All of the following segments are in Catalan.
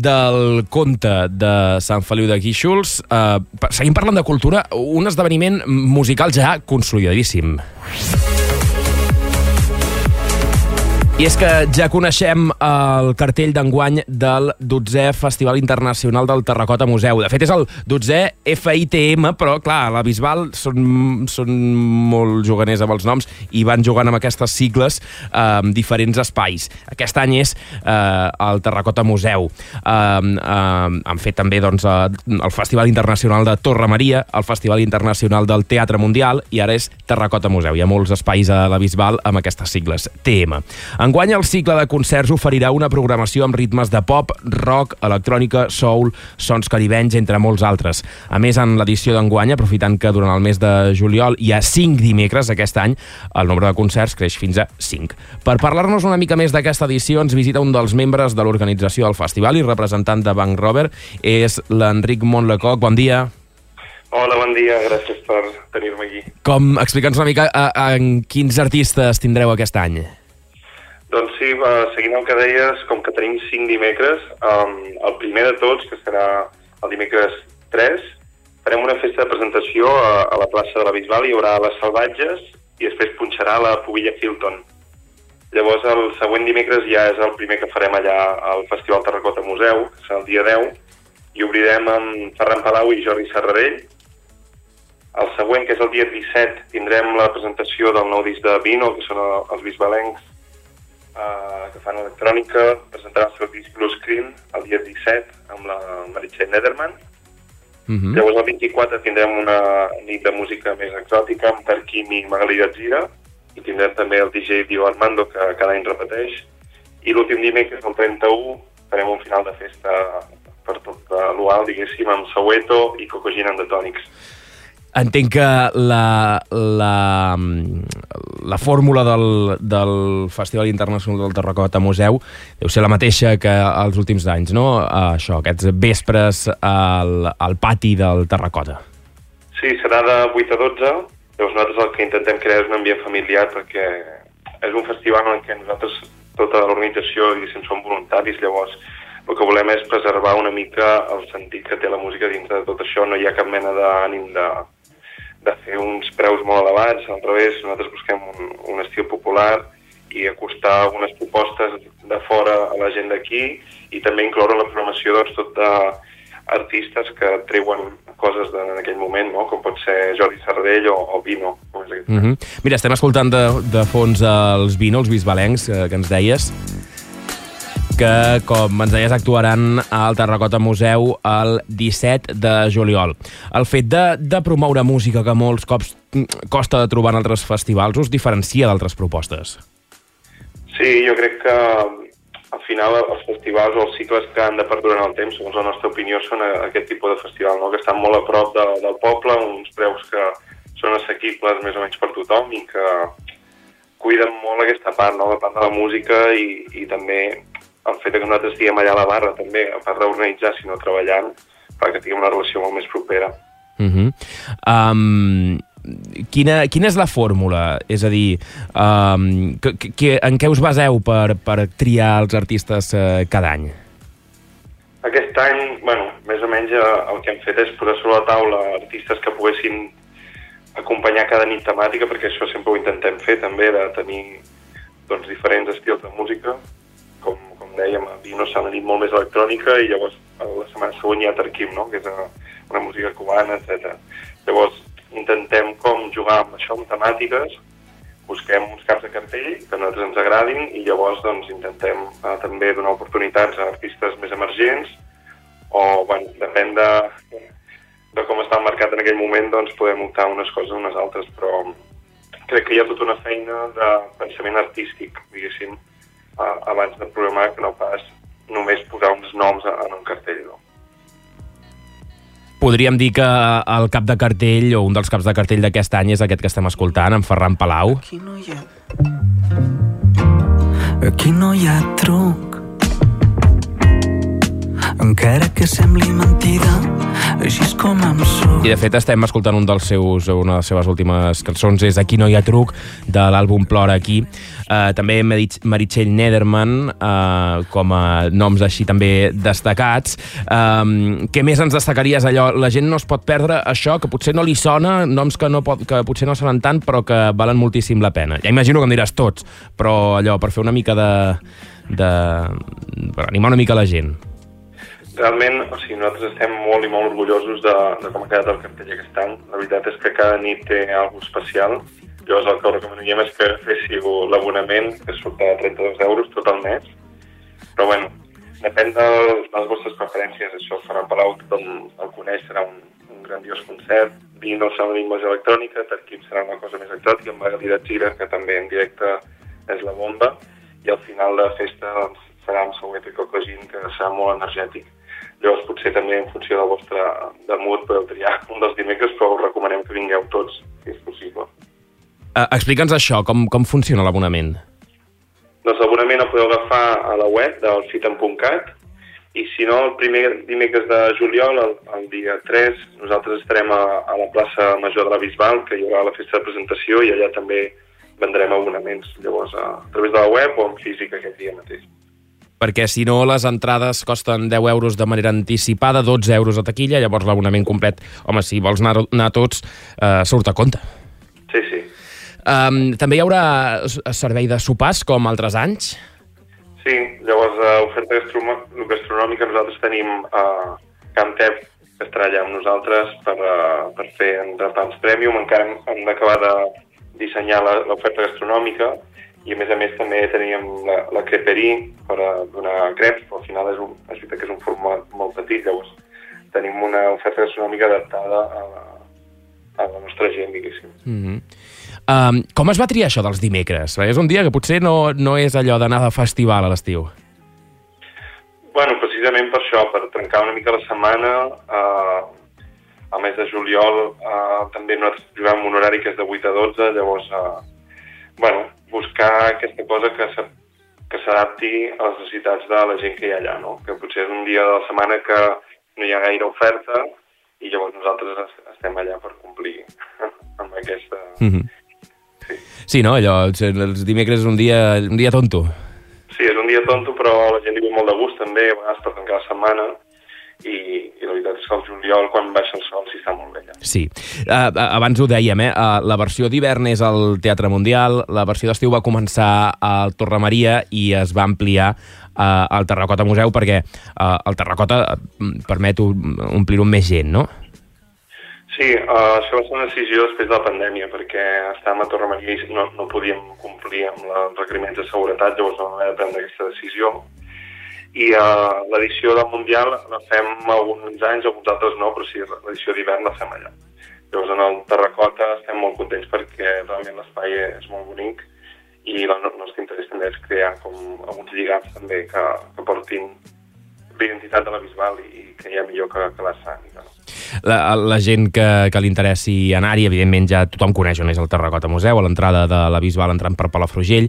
del conte de Sant Feliu de Guíxols. Seguim parlant de cultura, un esdeveniment musical ja consolidadíssim. I és que ja coneixem el cartell d'enguany del 12è Festival Internacional del Terracota Museu. De fet, és el 12è FITM, però, clar, a la Bisbal són molt juganers amb els noms i van jugant amb aquestes sigles en diferents espais. Aquest any és el Terracota Museu. Han fet també doncs, el Festival Internacional de Torre Maria, el Festival Internacional del Teatre Mundial i ara és Terracota Museu. Hi ha molts espais a la Bisbal amb aquestes sigles, TM. Enguany el cicle de concerts oferirà una programació amb ritmes de pop, rock, electrònica, soul, sons caribenys, entre molts altres. A més, en l'edició d'enguany, aprofitant que durant el mes de juliol hi ha 5 dimecres aquest any, el nombre de concerts creix fins a 5. Per parlar-nos una mica més d'aquesta edició, ens visita un dels membres de l'organització del festival i representant de Banc Rover, és l'Enric Montlecoq. Bon dia. Hola, bon dia, gràcies per tenir-me aquí. Explica'ns una mica en quins artistes tindreu aquest any. Doncs sí, seguint el que deies, com que tenim 5 dimecres, el primer de tots, que serà el dimecres 3, farem una festa de presentació a la plaça de la Bisbal. Hi haurà les Salvatges i després punxarà la Pubilla Hilton. Llavors el següent dimecres ja és el primer que farem allà al Festival Terracota Museu, que serà el dia 10, i obrirem amb Ferran Palau i Jordi Serradell. El següent, que és el dia 17, tindrem la presentació del nou disc de Vino, que són els bisbalencs que fan electrònica, presentarà el seu disc Blue Screen el dia 17 amb la Meritxell Nederman. Llavors el 24 tindrem una nit de música més exòtica amb Tarquim i Magalí Gatzira i tindrem també el DJ Dio Armando, que cada any repeteix, i l'últim dimecres, el 31, farem un final de festa per tot l'UAL, diguéssim, amb Soweto i Cocogina and the Tonics. Entenc que la fórmula del Festival Internacional del Terracota Museu deu ser la mateixa que els últims anys, no? Això, aquests vespres al pati del Terracota. Sí, serà de 8 a 12. Llavors nosaltres el que intentem crear és un ambient familiar perquè és un festival en què nosaltres, tota l'organització, diguéssim, som voluntaris, llavors el que volem és preservar una mica el sentit que té la música dintre de tot això. No hi ha cap mena d'ànim de fer uns preus molt elevats, al revés, nosaltres busquem un estil popular i acostar algunes propostes de fora a la gent d'aquí i també incloure la programació doncs, tot d'artistes que treuen coses en aquell moment, no? Com pot ser Jordi Serradell o Vino. Mira, estem escoltant de fons els Vino, els bisbalencs, que ens deies, que, com ens deies, actuaran al Terracota Museu el 17 de juliol. El fet de promoure música que molts cops costa de trobar en altres festivals us diferencia d'altres propostes? Sí, jo crec que al final els festivals o els cicles que han de perdurar en el temps, segons la nostra opinió, són aquest tipus de festival, no? Que estan molt a prop del poble, uns preus que són assequibles més o menys per tothom i que cuiden molt aquesta part, no? La part de la música i també el fet que nosaltres estiguem allà a la barra també, a part d'organitzar, sinó treballant, perquè tinguem una relació molt més propera. Quina és la fórmula? És a dir, en què us baseu per triar els artistes cada any? Aquest any, més o menys el que hem fet és posar sobre la taula artistes que poguessin acompanyar cada nit temàtica, perquè això sempre ho intentem fer també, de tenir doncs, diferents estils de música. Com dèiem, a Vino s'ha nit molt més electrònica i llavors la setmana següent hi ha Tarquim, no? Que és una música cubana, etc. Llavors intentem com jugar amb això, amb temàtiques, busquem uns caps de cartell que a nosaltres ens agradin i llavors doncs, intentem també donar oportunitats a artistes més emergents o, depèn de com està el mercat en aquell moment, doncs podem optar unes coses o unes altres, però crec que hi ha tota una feina de pensament artístic, diguéssim, abans de programar, que no pas només posar uns noms en un cartell, no? Podríem dir que el cap de cartell, o un dels caps de cartell d'aquest any, és aquest que estem escoltant, en Ferran Palau. Aquí no hi ha truc. encara que sembli mentida, així és com em surt. I de fet estem escoltant una de les seves últimes cançons, és Aquí no hi ha truc, de l'àlbum Plora aquí. També Meritxell Nederman, com a noms així també destacats. Què més ens destacaries allò? La gent no es pot perdre això, que potser no li sona, noms que potser no sonen tant, però que valen moltíssim la pena. Ja imagino que em diràs tots, però allò, per fer una mica per animar una mica la gent. Realment, nosaltres estem molt i molt orgullosos de com ha quedat el cartell aquest any. La veritat és que cada nit té alguna cosa especial. Llavors el que us recomanaríem és que féssiu l'abonament, que surt a 32 euros tot el mes. Però bueno, depèn de les vostres preferències. Això farà Palau, tothom el coneix, serà un grandiós concert. Vino serà una música electrònica, Tarquim serà una cosa més exòtica, amb Magalida Gira, que també en directe és la bomba. I al final de la festa serà amb Sauet i Cocogin, que serà molt energètic. Llavors, potser també en funció del vostre mood podeu triar un dels dimecres, però us recomanem que vingueu tots, si és possible. Explica'ns això, com funciona l'abonament? Doncs l'abonament el podeu agafar a la web del fitem.cat i si no, el primer dimecres de juliol, el dia 3, nosaltres estarem a la plaça Major de la Bisbal, que hi haurà la festa de presentació i allà també vendrem abonaments, llavors a través de la web o en físic aquest dia mateix. Perquè si no, les entrades costen 10 euros de manera anticipada, 12 euros a taquilla, llavors l'abonament complet, home, si vols anar tots, surt a compte. Sí. També hi haurà servei de sopars, com altres anys? Sí, llavors oferta gastronòmica nosaltres tenim Camp Tep, que estarà allà amb nosaltres per fer entrepans premium, encara hem d'acabar de dissenyar l'oferta gastronòmica, i a més també teníem la creperie per donar creps, però al final és veritat que és un format molt petit, llavors tenim una oferta gastronòmica adaptada a la nostra gent, diguéssim. Com es va triar això dels dimecres? És un dia que potser no és allò d'anar de festival a l'estiu. Bueno, precisament per això, per trencar una mica la setmana, al mes de juliol també nosaltres juguem un horari que és de 8 a 12, llavors buscar aquesta cosa que s'adapti a les necessitats de la gent que hi ha allà, no? Que potser és un dia de la setmana que no hi ha gaire oferta i llavors nosaltres estem allà per complir amb aquesta... Sí, no? Allò, els dimecres és un dia tonto. Sí, és un dia tonto, però la gent hi ve molt de gust també, a vegades per tancar la setmana, i la veritat és que el juliol, quan baixa el sol, s'hi està molt bé allà. Sí. Abans ho dèiem, la versió d'hivern és al Teatre Mundial, la versió d'estiu va començar al Torre Maria i es va ampliar al Terracota Museu perquè el Terracota permet omplir-ho amb més gent, no? Sí, això va ser una decisió després de la pandèmia, perquè estàvem a Torre Maria i no podíem complir amb els requeriments de seguretat, llavors vam haver de prendre aquesta decisió. I l'edició del Mundial la fem alguns anys, alguns altres no, però sí, l'edició d'hivern la fem allà. Llavors en el Terracota estem molt contents perquè realment l'espai és molt bonic i el nostre interès també és crear com alguns lligams també que portin l'identitat de la Bisbal i que hi ha millor que l'escènica, no? La gent que li interessi anar-hi, evidentment ja tothom coneix on és el Terracota Museu, a l'entrada de la Bisbal entrant per Palafrugell.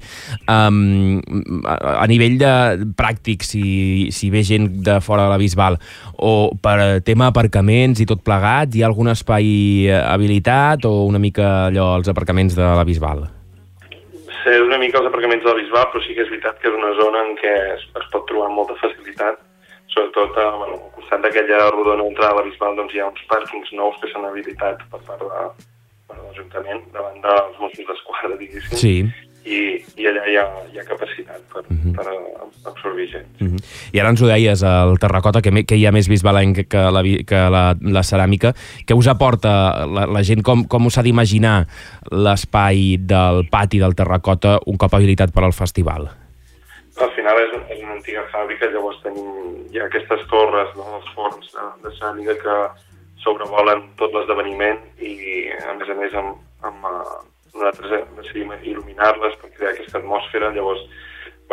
A nivell de pràctic, si ve gent de fora de la Bisbal o per tema aparcaments i tot plegat, hi ha algun espai habilitat o una mica allò als aparcaments de la Bisbal? Sí, una mica els aparcaments de la Bisbal, però sí que és veritat que és una zona en què es pot trobar amb molta facilitat. Sobretot al costat d'aquella rodona entrada a la Bisbal doncs hi ha uns pàrquings nous que s'han habilitat per part de l'Ajuntament davant dels Mossos d'Esquadra, diguéssim. Sí. I allà hi ha capacitat per absorbir gent. I ara ens ho deies, al Terracota, que hi ha més bisbalenc que la ceràmica. Què us aporta la gent? Com us ha d'imaginar l'espai del pati del Terracota un cop habilitat per al festival? Al final és una antiga fàbrica, llavors hi ha aquestes torres, no, els forns de ceràmica que sobrevolen tot l'esdeveniment i a més nosaltres decidim il·luminar-les per crear aquesta atmosfera, llavors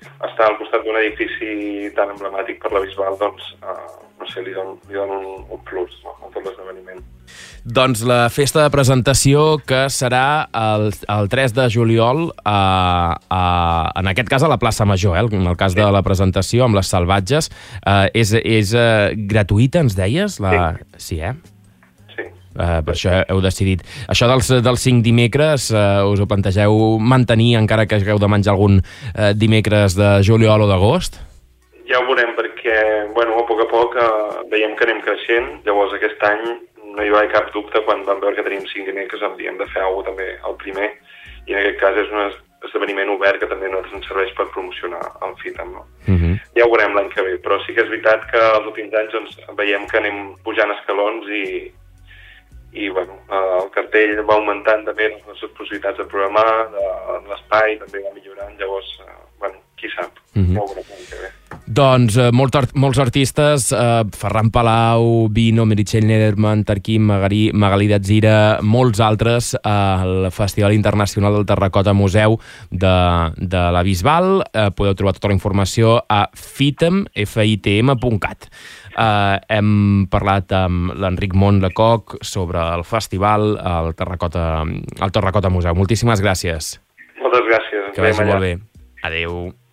estar al costat d'un edifici tan emblemàtic per la Bisbal, doncs, no sé, li dono un plus, no?, a tot l'esdeveniment. Doncs la festa de presentació que serà el 3 de juliol, en aquest cas a la plaça Major, en el cas de la presentació amb les salvatges, és gratuïta, ens deies? Sí, Sí. Per això heu decidit. Això dels 5 dimecres, us ho plantegeu mantenir encara que hagueu de menjar algun dimecres de juliol o d'agost? Ja ho veurem, perquè, bueno, a poc veiem que anem creixent. Llavors, aquest any no hi va haver cap dubte, quan vam veure que tenim 5 dimecres, havíem de fer alguna cosa també el primer, i en aquest cas és un esdeveniment obert que també a nosaltres ens serveix per promocionar el FITAM, no? Ja ho veurem l'any que ve, però sí que és veritat que els últims anys doncs, veiem que anem pujant escalons i bueno, el cartell va augmentant també les nostres possibilitats de programar, l'espai també va millorant, llavors, bueno, qui sap, ja ho veurem l'any que ve. Doncs molts artistes, Ferran Palau, Vino, Meritxell Nederman, Tarquim, Magalí Datzira, molts altres al Festival Internacional del Terracota Museu de la Bisbal. Podeu trobar tota la informació a fitm.cat. Hem parlat amb l'Enric Montlecoq sobre el festival al Terracota Museu. Moltíssimes gràcies. Moltes gràcies. Que vagi molt bé. Adéu.